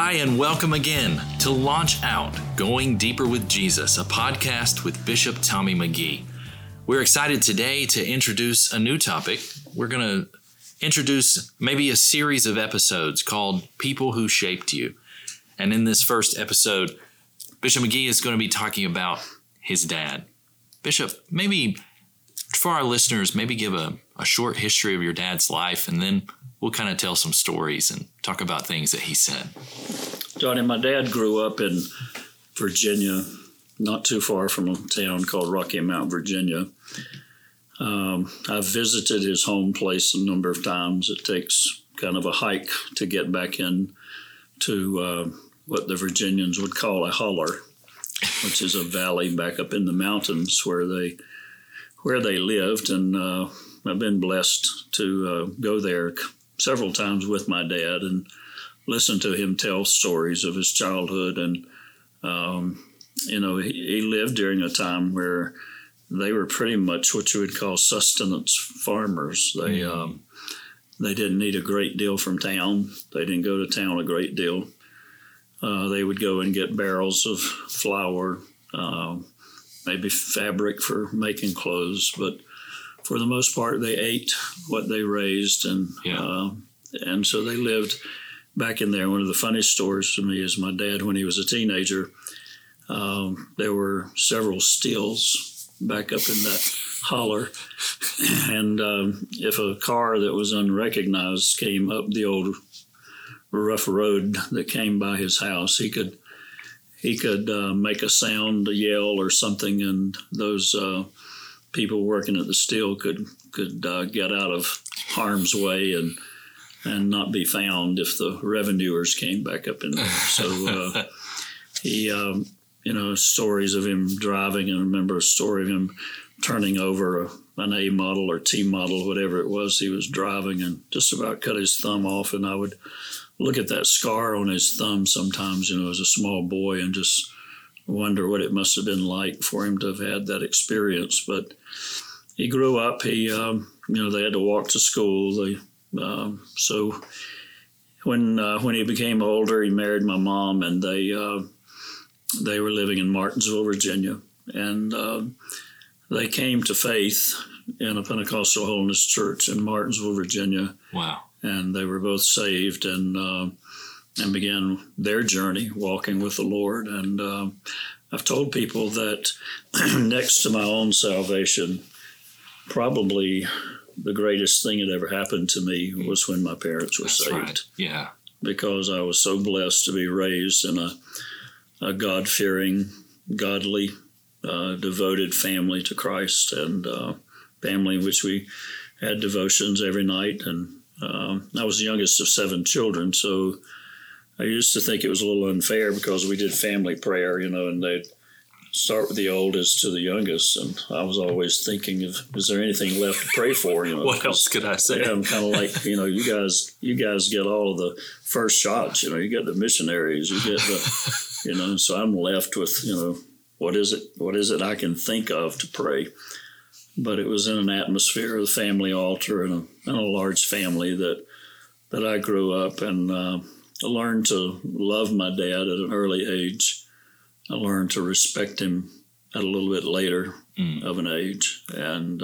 Hi, and welcome again to Launch Out, Going Deeper with Jesus, a podcast with Bishop Tommy McGee. We're excited today to introduce a new topic. We're going to introduce maybe a series of episodes called People Who Shaped You. And in this first episode, Bishop McGee is going to be talking about his dad. Bishop, maybe for our listeners, maybe give a short history of your dad's life, and then we'll kind of tell some stories and talk about things that he said. Johnny, my dad grew up in Virginia, not too far from a town called Rocky Mount, Virginia. I've visited his home place a number of times. It takes kind of a hike to get back in to what the Virginians would call a holler, which is a valley back up in the mountains where they lived. And I've been blessed to go there several times with my dad and listen to him tell stories of his childhood. And, he lived during a time where they were pretty much what you would call sustenance farmers. They didn't need a great deal from town. They didn't go to town a great deal. They would go and get barrels of flour, maybe fabric for making clothes, but for the most part, they ate what they raised, and so they lived back in there. One of the funniest stories to me is my dad, when he was a teenager, there were several stills back up in that holler, and if a car that was unrecognized came up the old rough road that came by his house, he could make a sound, a yell or something, and those people working at the still could get out of harm's way and not be found if the revenuers came back up in there. So he, stories of him driving, and I remember a story of him turning over an A model or T model, whatever it was he was driving, and just about cut his thumb off. And I would look at that scar on his thumb sometimes, as a small boy, and just wonder what it must have been like for him to have had that experience. But he grew up. He, they had to walk to school. So when he became older, he married my mom, and they were living in Martinsville, Virginia, and they came to faith in a Pentecostal Holiness Church in Martinsville, Virginia. Wow! And they were both saved and began their journey walking with the Lord. And I've told people that next to my own salvation, probably the greatest thing that ever happened to me was when my parents were saved. Right. Yeah. Because I was so blessed to be raised in a God-fearing, godly, devoted family to Christ, and family in which we had devotions every night. And I was the youngest of 7 children, so I used to think it was a little unfair because we did family prayer, and they'd start with the oldest to the youngest, and I was always thinking of, is there anything left to pray for? What else could I say? Yeah, I'm kind of like, you guys get all of the first shots, you get the missionaries, you get the, so I'm left with, what is it I can think of to pray? But it was in an atmosphere of the family altar and a large family that I grew up, and I learned to love my dad at an early age. I learned to respect him at a little bit later of an age. And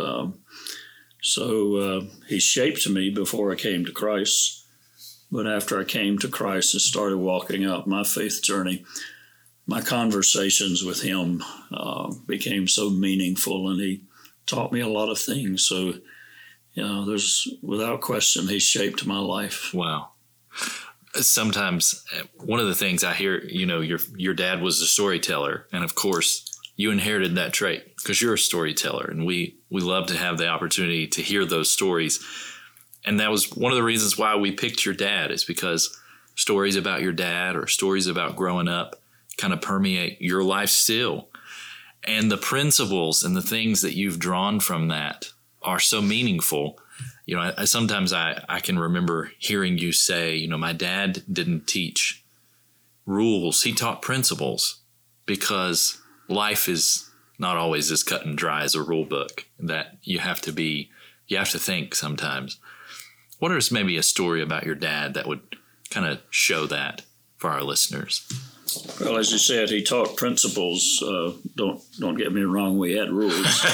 so he shaped me before I came to Christ. But after I came to Christ and started walking out my faith journey, my conversations with him became so meaningful, and he taught me a lot of things. So, there's, without question, he shaped my life. Wow. Sometimes one of the things I hear, your dad was a storyteller, and of course you inherited that trait because you're a storyteller, and we love to have the opportunity to hear those stories. And that was one of the reasons why we picked your dad, is because stories about your dad or stories about growing up kind of permeate your life still. And the principles and the things that you've drawn from that are so meaningful. Sometimes I can remember hearing you say, my dad didn't teach rules. He taught principles, because life is not always as cut and dry as a rule book, that you have to think sometimes. What is maybe a story about your dad that would kind of show that? for our listeners? Well, as you said, he taught principles. Don't get me wrong, we had rules.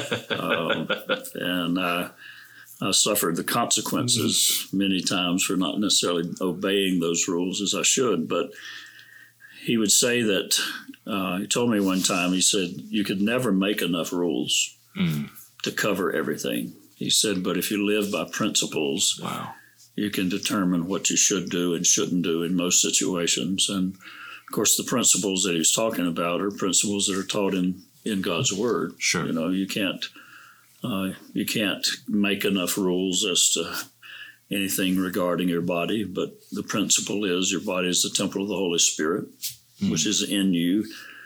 And I suffered the consequences many times for not necessarily obeying those rules as I should. But he would say that, he told me one time, he said, you could never make enough rules to cover everything. He said, but if you live by principles, wow, you can determine what you should do and shouldn't do in most situations. And of course, the principles that he's talking about are principles that are taught in God's Word. Sure. You know, you can't make enough rules as to anything regarding your body, but the principle is your body is the temple of the Holy Spirit, which is in you,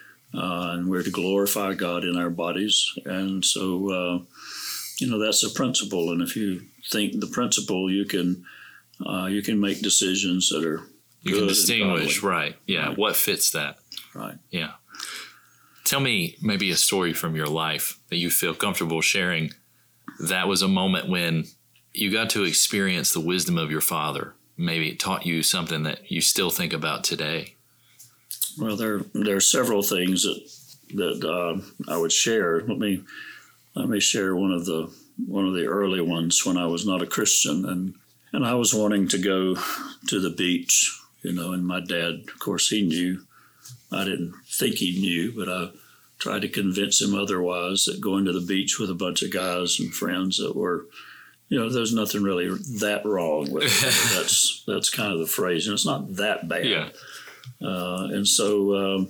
and we're to glorify God in our bodies. And so, that's a principle. And if you think the principle, you can make decisions that are you can distinguish, right? Yeah, right. What fits that? Right. Yeah. Tell me maybe a story from your life that you feel comfortable sharing. That was a moment when you got to experience the wisdom of your father. Maybe it taught you something that you still think about today. Well, there are several things that I would share. Let me share one of the early ones when I was not a Christian, and I was wanting to go to the beach. And my dad, of course, he knew. I didn't think he knew, but I tried to convince him otherwise that going to the beach with a bunch of guys and friends that were, there's nothing really that wrong with it. That's kind of the phrase. It's not that bad. Yeah. And so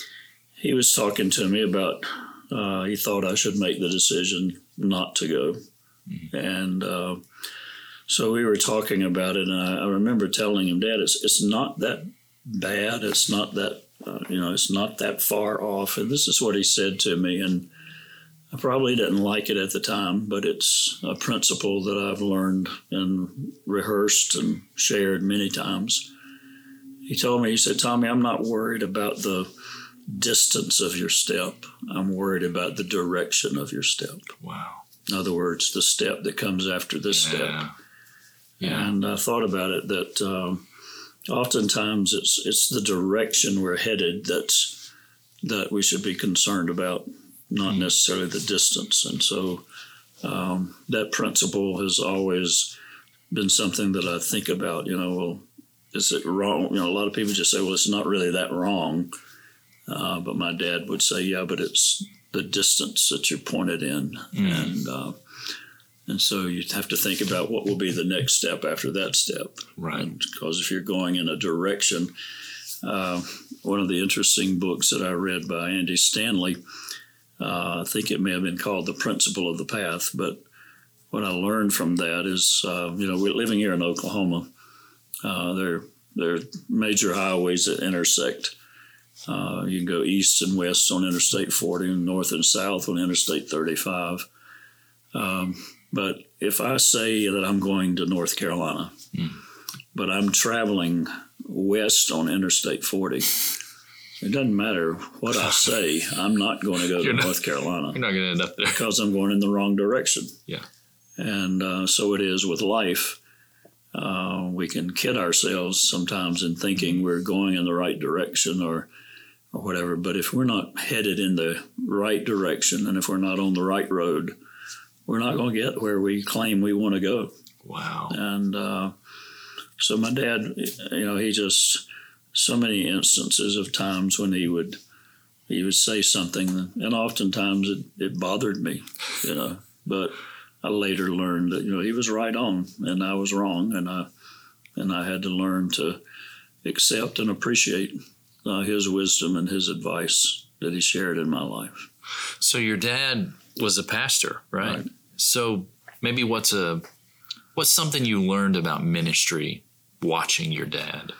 he was talking to me about, he thought I should make the decision not to go. Mm-hmm. And so we were talking about it, and I remember telling him, Dad, it's not that bad. It's not that, it's not that far off. And this is what he said to me, and I probably didn't like it at the time, but it's a principle that I've learned and rehearsed and shared many times. He told me, he said, Tommy, I'm not worried about the distance of your step. I'm worried about the direction of your step. Wow. In other words, the step that comes after this step. Yeah. And I thought about it that oftentimes it's the direction we're headed that we should be concerned about, not necessarily the distance. And so that principle has always been something that I think about, well, is it wrong? A lot of people just say, well, it's not really that wrong. But my dad would say, yeah, but it's the distance that you're pointed in. And so you have to think about what will be the next step after that step. Right. Because if you're going in a direction, one of the interesting books that I read by Andy Stanley, I think it may have been called The Principle of the Path, but what I learned from that is, we're living here in Oklahoma. There are major highways that intersect. You can go east and west on Interstate 40 and north and south on Interstate 35. But if I say that I'm going to North Carolina, but I'm traveling west on Interstate 40, it doesn't matter what I say. I'm not going to go to North Carolina. You're not going to end up there. Because I'm going in the wrong direction. Yeah. And so it is with life. We can kid ourselves sometimes in thinking we're going in the right direction or whatever. But if we're not headed in the right direction and if we're not on the right road, we're not going to get where we claim we want to go. Wow. And so my dad, he just, so many instances of times when he would say something, and oftentimes it bothered me, but I later learned that, he was right on and I was wrong. And I had to learn to accept and appreciate his wisdom and his advice that he shared in my life. So your dad was a pastor, right? So maybe what's something you learned about ministry watching your dad?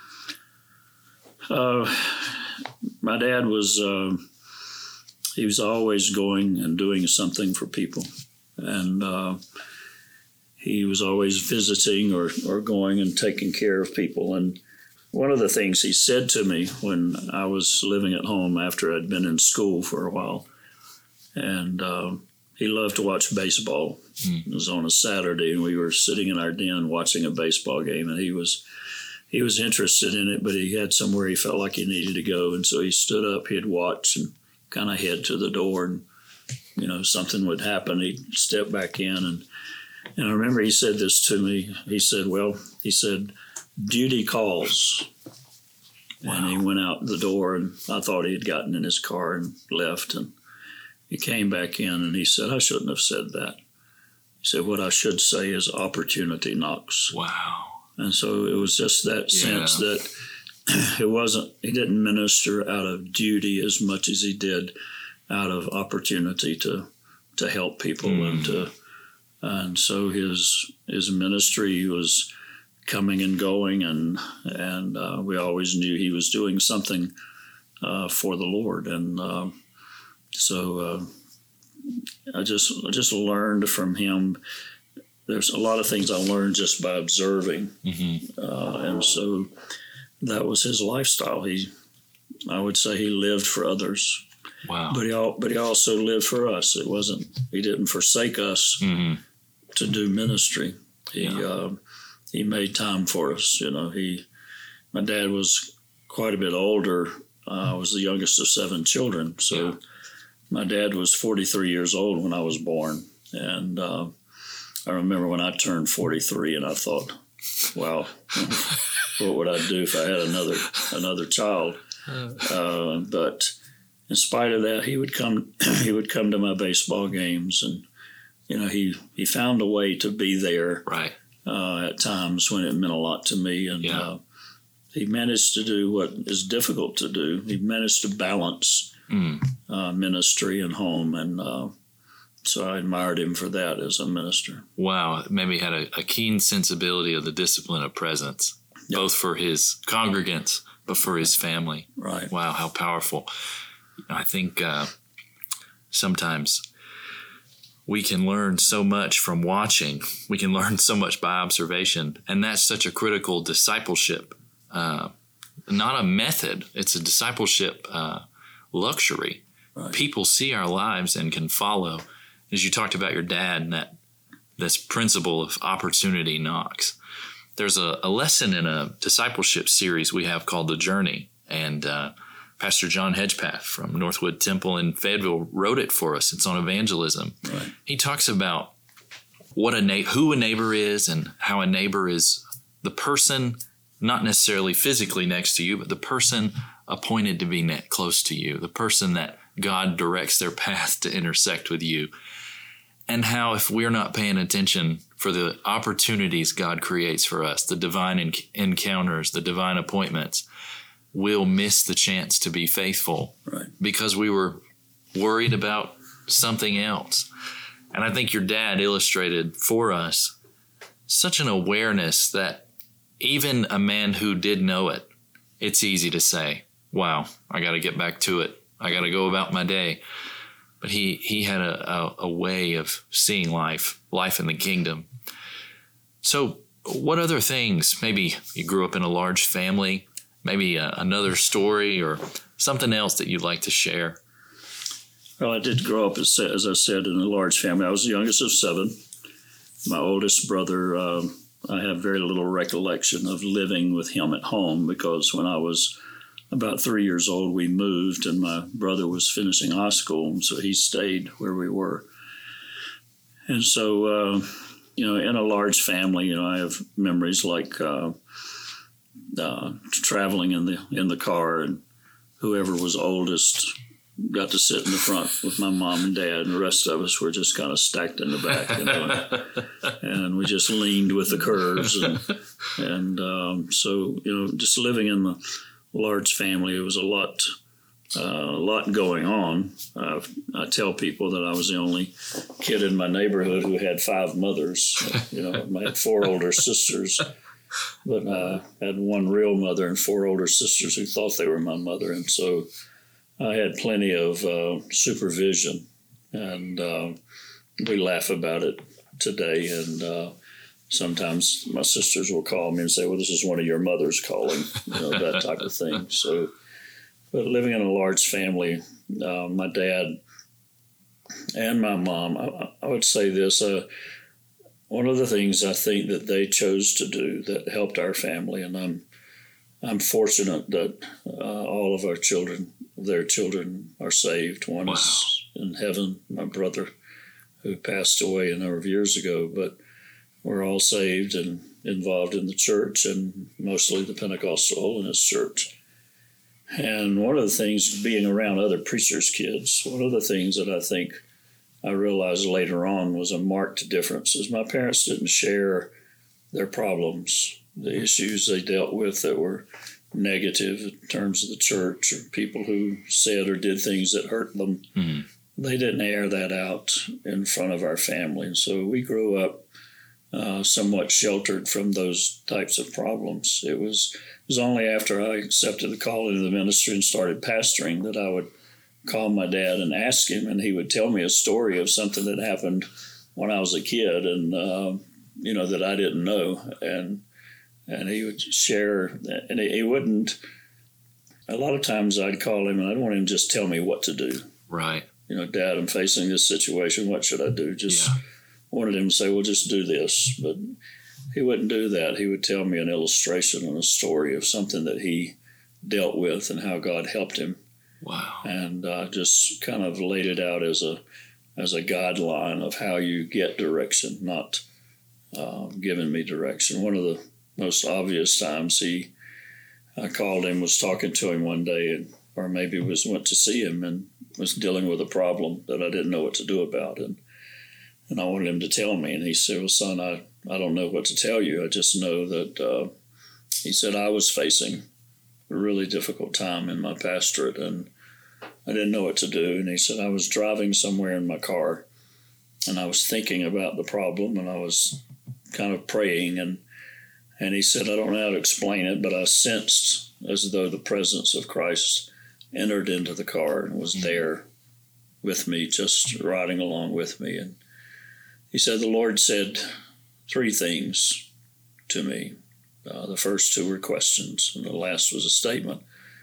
My dad was, he was always going and doing something for people. And he was always visiting or going and taking care of people. And one of the things he said to me when I was living at home after I'd been in school for a while, and he loved to watch baseball. It was on a Saturday, and we were sitting in our den watching a baseball game, and he was he was interested in it, but he had somewhere he felt like he needed to go. And so he stood up, he'd watch and kind of head to the door, and, something would happen. He'd step back in. And I remember he said this to me. He said, duty calls. Wow. And he went out the door, and I thought he had gotten in his car and left. And he came back in, and he said, I shouldn't have said that. He said, what I should say is opportunity knocks. Wow. And so it was just that sense that he didn't minister out of duty as much as he did out of opportunity to help people. And so his ministry was coming and going, and we always knew he was doing something for the Lord. And so I just learned from him. There's a lot of things I learned just by observing, and so that was his lifestyle. I would say he lived for others. Wow! But he also lived for us. He didn't forsake us to do ministry. He made time for us. My dad was quite a bit older. I was the youngest of 7 children, so my dad was 43 years old when I was born, and I remember when I turned 43, and I thought, wow, what would I do if I had another child? But in spite of that, he would come to my baseball games, and he found a way to be there. Right. At times when it meant a lot to me, and he managed to do what is difficult to do. He managed to balance ministry and home, and so I admired him for that as a minister. Wow. Maybe he had a keen sensibility of the discipline of presence, both for his congregants, but for his family. Right. Wow, how powerful. I think sometimes we can learn so much from watching. We can learn so much by observation, and that's such a critical discipleship. Not a method. It's a discipleship luxury. Right. People see our lives and can follow. As you talked about your dad and this principle of opportunity knocks. There's a lesson in a discipleship series we have called The Journey, and Pastor John Hedgepath from Northwood Temple in Fayetteville wrote it for us. It's on evangelism. Right. He talks about who a neighbor is, and how a neighbor is the person, not necessarily physically next to you, but the person appointed to be close to you, the person that God directs their path to intersect with you. And how if we're not paying attention for the opportunities God creates for us, the divine encounters, the divine appointments, we'll miss the chance to be faithful because we were worried about something else. And I think your dad illustrated for us such an awareness that even a man who did know it, it's easy to say, wow, I got to get back to it. I got to go about my day. But he had a way of seeing life in the kingdom. So what other things, maybe you grew up in a large family, maybe another story or something else that you'd like to share? Well, I did grow up, as I said, in a large family. I was the youngest of 7. My oldest brother, I have very little recollection of living with him at home, because when I was about 3 years old, we moved, and my brother was finishing high school, so he stayed where we were. And so, in a large family, I have memories like traveling in the car, and whoever was oldest got to sit in the front with my mom and dad, and the rest of us were just kind of stacked in the back, and we just leaned with the curves, and so just living in the large family, it was a lot going on. I tell people that I was the only kid in my neighborhood who had 5 mothers. I had 4 older sisters, but I had 1 real mother and 4 older sisters who thought they were my mother, and so I had plenty of supervision, and we laugh about it today. And sometimes my sisters will call me and say, well, this is one of your mothers calling, that type of thing. So, but living in a large family, my dad and my mom, I would say this, one of the things I think that they chose to do that helped our family, and I'm I'm fortunate that all of their children are saved. One is in heaven, my brother, who passed away a number of years ago, but we're all saved and involved in the church, and mostly the Pentecostal Holiness Church. And one of the things, being around other preachers' kids, one of the things that I think I realized later on was a marked difference is my parents didn't share their problems, the issues they dealt with that were negative in terms of the church or people who said or did things that hurt them. Mm-hmm. They didn't air that out in front of our family. And so we grew up somewhat sheltered from those types of problems. It was only after I accepted the calling of the ministry and started pastoring that I would call my dad and ask him, and he would tell me a story of something that happened when I was a kid and, that I didn't know. And he would share, and he wouldn't, a lot of times I'd call him and I'd want him to just tell me what to do. Right. Dad, I'm facing this situation. What should I do? Wanted him to say, well, just do this. But he wouldn't do that. He would tell me an illustration and a story of something that he dealt with and how God helped him. Wow. And just kind of laid it out as a guideline of how you get direction, not giving me direction. One of the most obvious times I called him, was talking to him one day, or maybe went to see him and was dealing with a problem that I didn't know what to do about. And I wanted him to tell me. And he said, well, son, I don't know what to tell you. I just know that, he said, I was facing a really difficult time in my pastorate and I didn't know what to do. And he said, I was driving somewhere in my car and I was thinking about the problem and I was kind of praying. And he said, I don't know how to explain it, but I sensed as though the presence of Christ entered into the car and was there with me, just riding along with me. And he said, the Lord said 3 things to me. The first 2 were questions, and the last was a statement.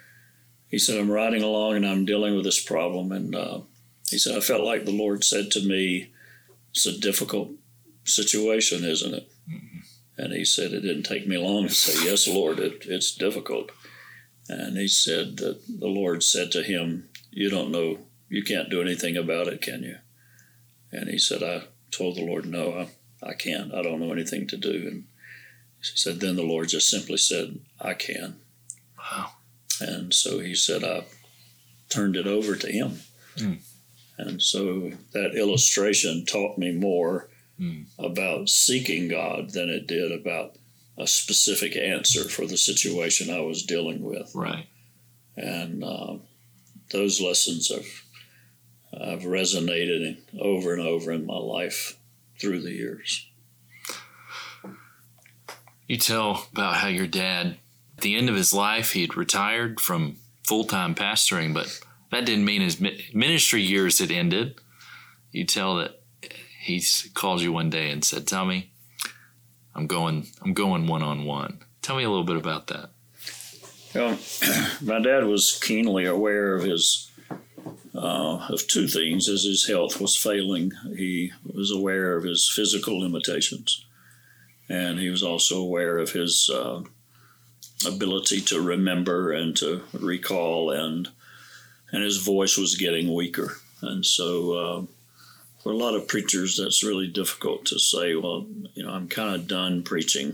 He said, I'm riding along and I'm dealing with this problem. And he said, I felt like the Lord said to me, it's a difficult situation, isn't it? Mm-hmm. And he said, it didn't take me long to say, yes, Lord, it's difficult. And he said that the Lord said to him, you don't know, you can't do anything about it, can you? And he said, I told the Lord, no, I can't. I don't know anything to do. And he said, then the Lord just simply said, I can. Wow. And so he said, I turned it over to him. Mm. And so that illustration taught me more about seeking God than it did about a specific answer for the situation I was dealing with. Right. And those lessons have resonated over and over in my life through the years. You tell about how your dad, at the end of his life, he'd retired from full-time pastoring, but that didn't mean his ministry years had ended. You tell that he called you one day and said, Tommy, I'm going one-on-one. Tell me a little bit about that. Well, my dad was keenly aware of of 2 things. As his health was failing, he was aware of his physical limitations, and he was also aware of his ability to remember and to recall, and his voice was getting weaker. And so for a lot of preachers, that's really difficult to say, well, I'm kind of done preaching.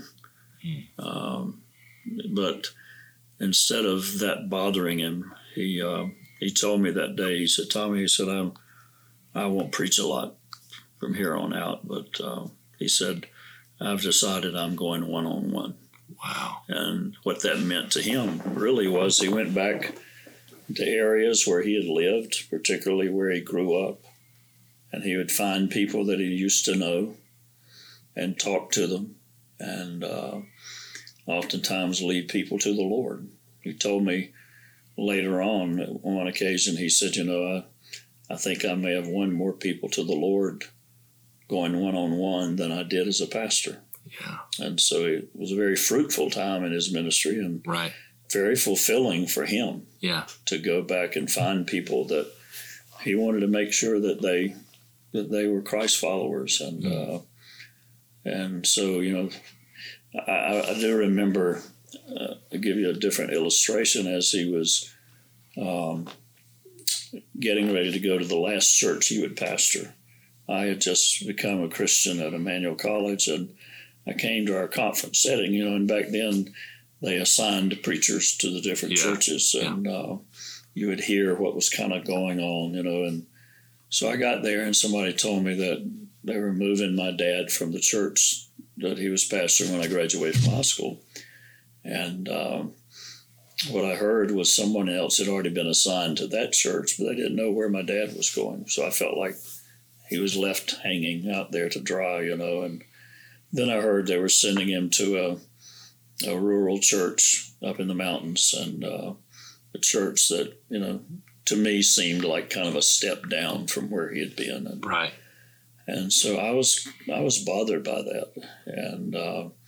But instead of that bothering him, he told me that day, he said, Tommy, he said, I won't preach a lot from here on out, but he said, I've decided I'm going one-on-one. Wow. And what that meant to him really was he went back to areas where he had lived, particularly where he grew up, and he would find people that he used to know and talk to them and oftentimes lead people to the Lord. He told me later on one occasion, he said, I think I may have won more people to the Lord going one-on-one than I did as a pastor. Yeah. And so it was a very fruitful time in his ministry and right. very fulfilling for him. Yeah. To go back and find people that he wanted to make sure that they were Christ followers. And and so, I do remember I'll give you a different illustration. As he was getting ready to go to the last church he would pastor, I had just become a Christian at Emmanuel College, and I came to our conference setting, and back then they assigned preachers to the different churches, and you would hear what was kind of going on, and so I got there, and somebody told me that they were moving my dad from the church that he was pastoring when I graduated from high school. And what I heard was someone else had already been assigned to that church, but they didn't know where my dad was going. So I felt like he was left hanging out there to dry, and then I heard they were sending him to a rural church up in the mountains, and a church that, to me seemed like kind of a step down from where he had been. And, right. And so I was bothered by that, and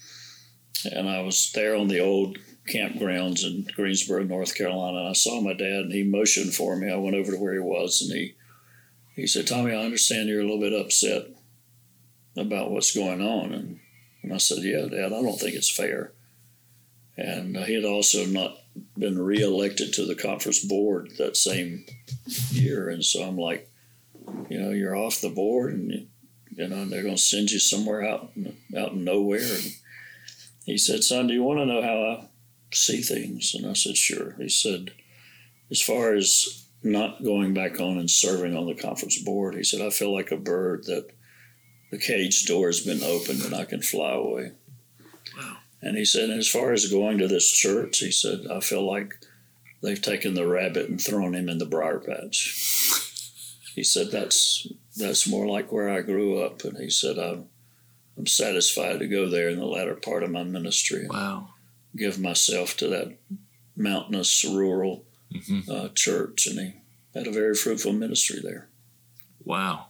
I was there on the old campgrounds in Greensboro, North Carolina. And I saw my dad, and he motioned for me. I went over to where he was, and he said, "Tommy, I understand you're a little bit upset about what's going on." And I said, "Yeah, Dad, I don't think it's fair." And he had also not been reelected to the conference board that same year, and so I'm like, you're off the board, and and they're going to send you somewhere out in nowhere. And he said, "Son, do you want to know how I see things?" And I said, "Sure." He said, "As far as not going back on and serving on the conference board," he said, "I feel like a bird that the cage door has been opened and I can fly away." Wow. And he said, "As far as going to this church," he said, "I feel like they've taken the rabbit and thrown him in the briar patch." He said, that's more like where I grew up. And he said, I'm satisfied to go there in the latter part of my ministry. Wow. Give myself to that mountainous, rural church. And he had a very fruitful ministry there. Wow.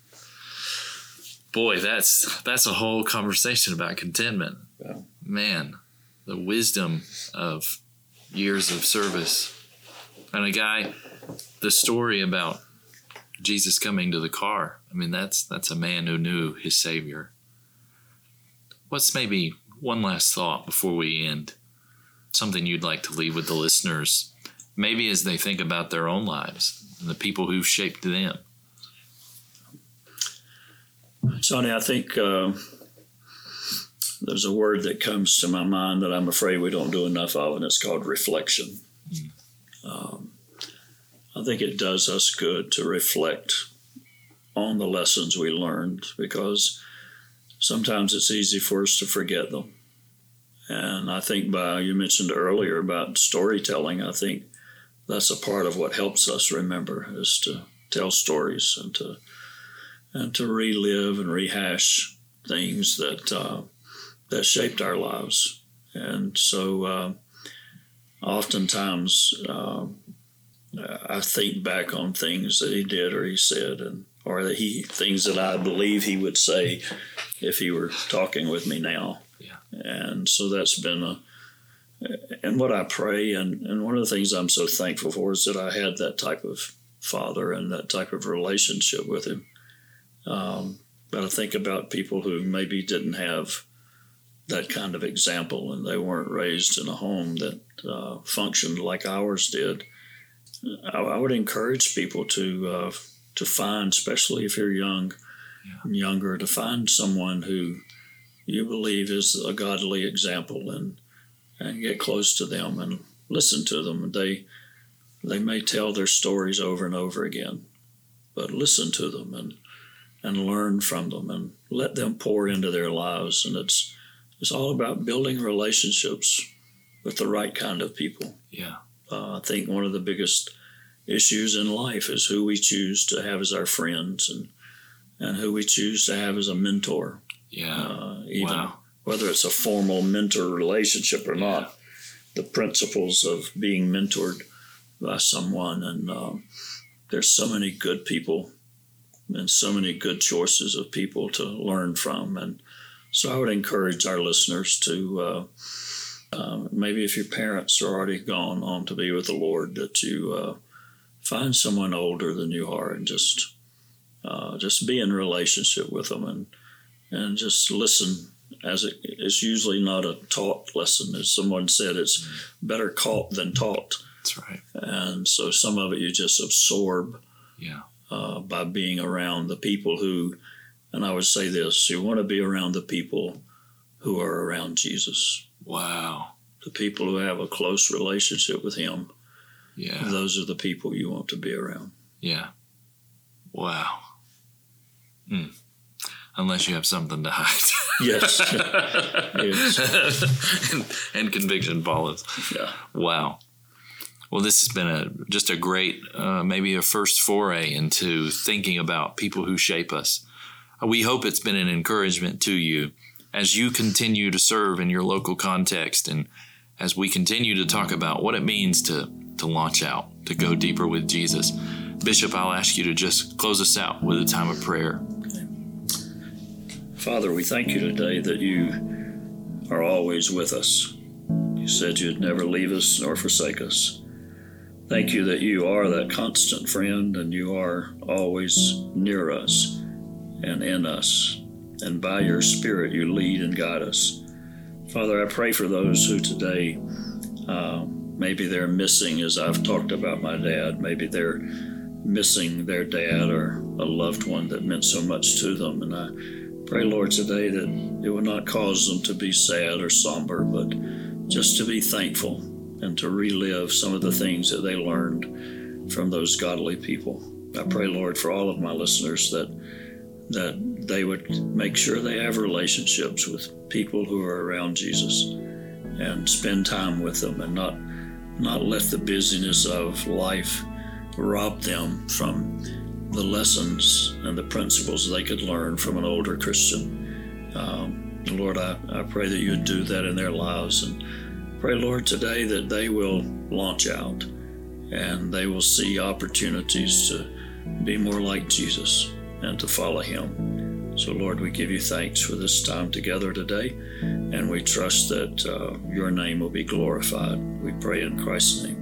Boy, that's a whole conversation about contentment. Yeah. Man, the wisdom of years of service. And the story about Jesus coming to the car, I mean, that's a man who knew his Savior. What's maybe one last thought before we end? Something you'd like to leave with the listeners, maybe as they think about their own lives and the people who've shaped them. Sonny, I think there's a word that comes to my mind that I'm afraid we don't do enough of, and it's called reflection. I think it does us good to reflect on the lessons we learned, because sometimes it's easy for us to forget them. And I think you mentioned earlier about storytelling, I think that's a part of what helps us remember, is to tell stories and to relive and rehash things that shaped our lives. And so oftentimes I think back on things that he did or he said, or things that I believe he would say if he were talking with me now. Yeah. And so that's been and what I pray, and one of the things I'm so thankful for is that I had that type of father and that type of relationship with him. But I think about people who maybe didn't have that kind of example, and they weren't raised in a home that functioned like ours did. I would encourage people to find, especially if you're younger, to find someone who you believe is a godly example, and get close to them and listen to them. They may tell their stories over and over again, but listen to them and learn from them and let them pour into their lives. And it's all about building relationships with the right kind of people. Yeah. I think one of the biggest issues in life is who we choose to have as our friends and who we choose to have as a mentor. Yeah. Even whether it's a formal mentor relationship or not, the principles of being mentored by someone. And there's so many good people and so many good choices of people to learn from. And so I would encourage our listeners to maybe if your parents are already gone on to be with the Lord, that you find someone older than you are and just be in relationship with them and just listen it's usually not a taught lesson. As someone said, it's better caught than taught. That's right. And so some of it you just absorb by being around the people who, and I would say this, you want to be around the people who are around Jesus. Wow. The people who have a close relationship with him. Yeah. Those are the people you want to be around. Yeah. Wow. Unless you have something to hide. Yes. and conviction follows. Yeah. Wow. Well, this has been just a great, maybe a first foray into thinking about people who shape us. We hope it's been an encouragement to you as you continue to serve in your local context, and as we continue to talk about what it means to launch out, to go deeper with Jesus. Bishop, I'll ask you to just close us out with a time of prayer. Okay. Father, we thank you today that you are always with us. You said you'd never leave us nor forsake us. Thank you that you are that constant friend, and you are always near us and in us. And by your Spirit, you lead and guide us. Father, I pray for those who today, maybe they're missing, as I've talked about my dad, maybe they're missing their dad or a loved one that meant so much to them. And I pray, Lord, today that it would not cause them to be sad or somber, but just to be thankful and to relive some of the things that they learned from those godly people. I pray, Lord, for all of my listeners that they would make sure they have relationships with people who are around Jesus and spend time with them, and not let the busyness of life rob them from the lessons and the principles they could learn from an older Christian. Lord, I pray that you would do that in their lives, and pray, Lord, today that they will launch out and they will see opportunities to be more like Jesus and to follow him. So, Lord, we give you thanks for this time together today, and we trust that your name will be glorified. We pray in Christ's name.